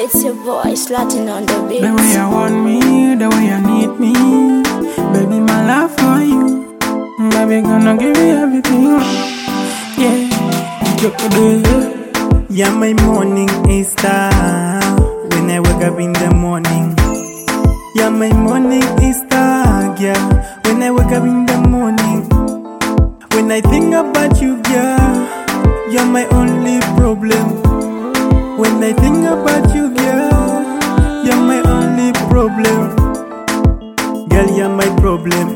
It's your boy Slatin on the beat. The way you want me, the way you need me, baby, my love for you. Baby, gonna give you everything. Yeah, you're my morning star. When I wake up in the morning, you're my morning star, girl. When I wake up in the morning, when I think about you, girl, you're my only problem. When I think about you, girl, you're my only problem. Girl, you're my problem.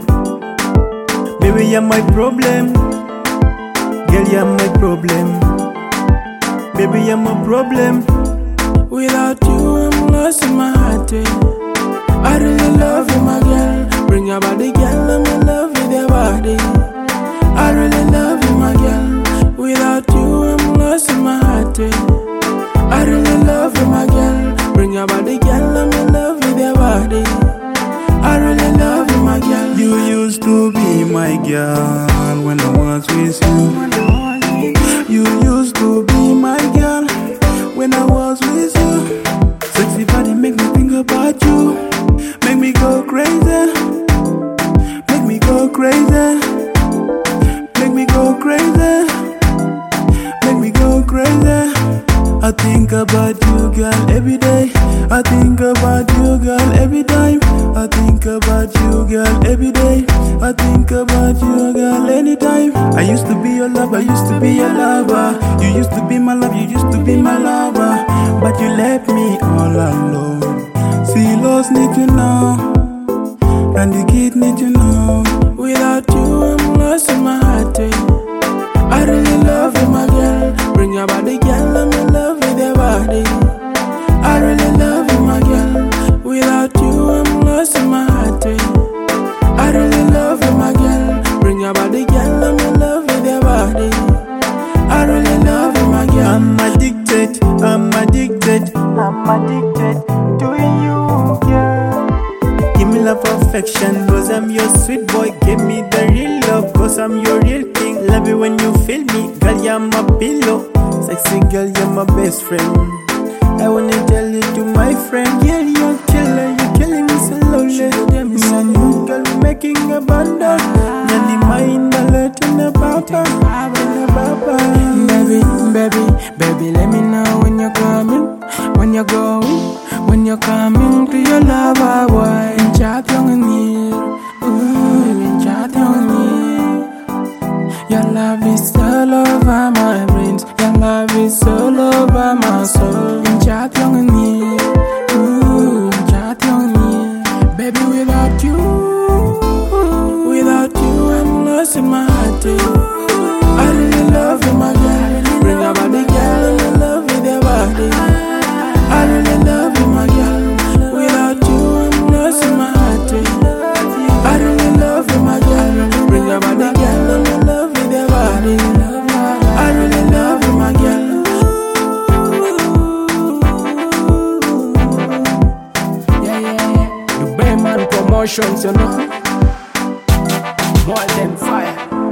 Baby, you're my problem. Girl, you're my problem. Baby, you're my problem. Without you, I'm lost in my heart. I really love you, my girl. Bring your body, girl, I'm in love with your body. I really love you, my girl. Without you, I'm lost in my heart. I really love you, my girl. Bring your body, girl, I'm in love with your body. I really love you, my girl. You used to be my girl when I was with you. You used to be my girl when I was with you. Sexy body make me think about you. Make me go crazy. Make me go crazy. Make me go crazy. Make me go crazy. I think about you, girl, every day. I think about you, girl, every time. I think about you, girl, every day. I think about you, girl, anytime. I used to be your lover, used to be your lover. You used to be my love, you used to be my lover. But you left me all alone. See, lost need you now, and the kid need you now. Without you, I'm lost in my heart. I really love you, my girl. Bring your body, girl, I'm in love with your body. I really love you, my girl. Without you, I'm lost in my heart. I really love you, my girl. Bring your body, girl, I'm in love with your body. I really love you, my girl. I'm addicted, I'm addicted, I'm addicted to you, girl. Give me love affection, cause I'm your sweet boy. Give me the real love, cause I'm your real thing. Love you when you feel me, girl, you're my pillow. Sexy girl, you're my best friend. I wanna tell it to my friend. Girl, you're killer, you're killing me slowly. Me and you, girl, we making a bundle. Yanni mind alert in the papa, in the papa. Baby, let me know when you're coming, when you're going, when you're coming to your lover, boy. In chat young and near, in chat young and near. Your love is all over my brains. Your love is all over my soul. In chat young and near, in chat young and near. Baby, without you, I'm lost in my heart. I really love you, my girl. Bring your body, girl, I'm in love with your body. I really love you, my girl. Without you, I'm lost in my heart. I really love you, my girl. Bring your body, girl, I'm in love with your body. I really love you, my girl. Yeah. The Bayman Promotions, you know. More than fire.